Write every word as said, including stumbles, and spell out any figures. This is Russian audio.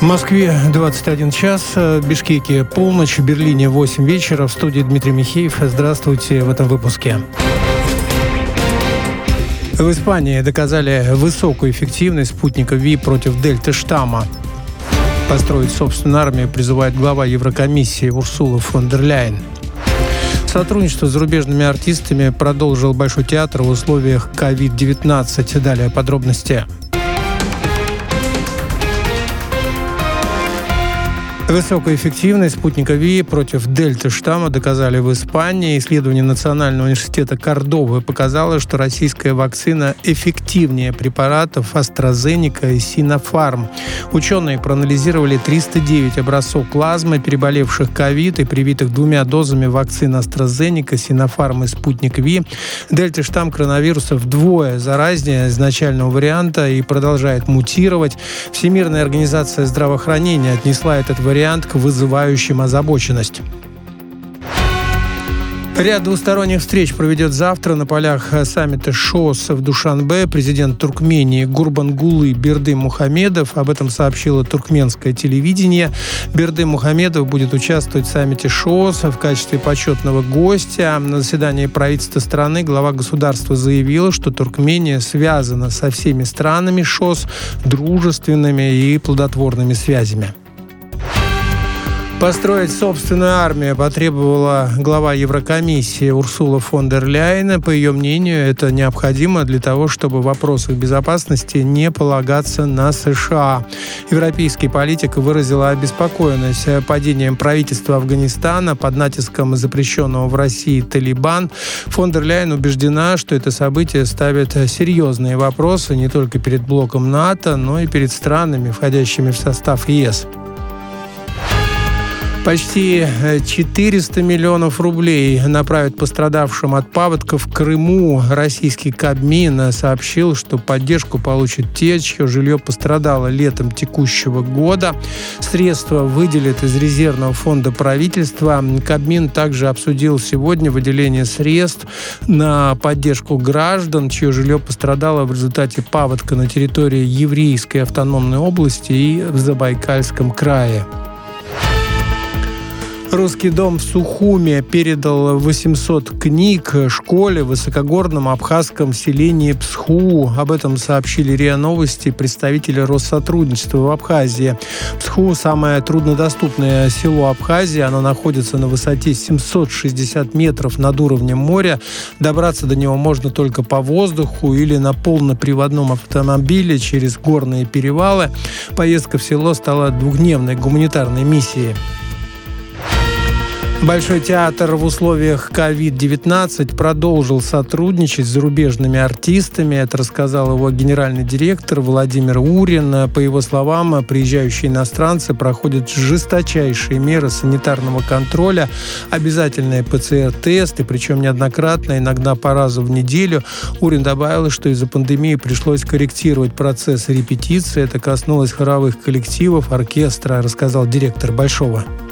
В Москве двадцать один час, в Бишкеке полночь, в Берлине восемь вечера. В студии Дмитрий Михеев. Здравствуйте в этом выпуске. В Испании доказали высокую эффективность спутника Ви против дельты-штамма. Построить собственную армию призывает глава Еврокомиссии Урсула фон дер Ляйен. Сотрудничество с зарубежными артистами продолжил Большой театр в условиях ковид девятнадцать. Далее подробности. Высокую эффективность спутника Ви против дельты-штамма доказали в Испании. Исследование Национального университета Кордовы показало, что российская вакцина эффективнее препаратов AstraZeneca и Sinopharm. Ученые проанализировали триста девять образцов плазмы переболевших ковид и привитых двумя дозами вакцин AstraZeneca, Sinopharm и спутник Ви. Дельта-штамм коронавируса вдвое заразнее изначального варианта и продолжает мутировать. Всемирная организация здравоохранения отнесла этот вариант к вызывающим озабоченность. Ряд двусторонних встреч проведет завтра на полях саммита ШОС в Душанбе президент Туркмении Гурбангулы Бердымухамедов. Об этом сообщило туркменское телевидение. Бердымухамедов будет участвовать в саммите ШОС в качестве почетного гостя. На заседании правительства страны глава государства заявил, что Туркмения связана со всеми странами ШОС дружественными и плодотворными связями. Построить собственную армию потребовала глава Еврокомиссии Урсула фон дер Ляйен. По ее мнению, это необходимо для того, чтобы в вопросах безопасности не полагаться на США. Европейский политик выразил обеспокоенность падением правительства Афганистана под натиском запрещенного в России Талибан. Фон дер Ляйен убеждена, что это событие ставит серьезные вопросы не только перед блоком НАТО, но и перед странами, входящими в состав ЕС. Почти четыреста миллионов рублей направят пострадавшим от паводков в Крыму. Российский Кабмин сообщил, что поддержку получат те, чье жилье пострадало летом текущего года. Средства выделят из резервного фонда правительства. Кабмин также обсудил сегодня выделение средств на поддержку граждан, чье жилье пострадало в результате паводка на территории Еврейской автономной области и в Забайкальском крае. Русский дом в Сухуме передал восемьсот книг школе в высокогорном абхазском селении Псху. Об этом сообщили РИА Новости представители Россотрудничества в Абхазии. Псху – самое труднодоступное село Абхазии. Оно находится на высоте семьсот шестьдесят метров над уровнем моря. Добраться до него можно только по воздуху или на полноприводном автомобиле через горные перевалы. Поездка в село стала двухдневной гуманитарной миссией. Большой театр в условиях ковид девятнадцать продолжил сотрудничать с зарубежными артистами. Это рассказал его генеральный директор Владимир Урин. По его словам, приезжающие иностранцы проходят жесточайшие меры санитарного контроля, обязательные ПЦР-тесты, причем неоднократно, иногда по разу в неделю. Урин добавил, что из-за пандемии пришлось корректировать процесс репетиции. Это коснулось хоровых коллективов, оркестра, рассказал директор Большого.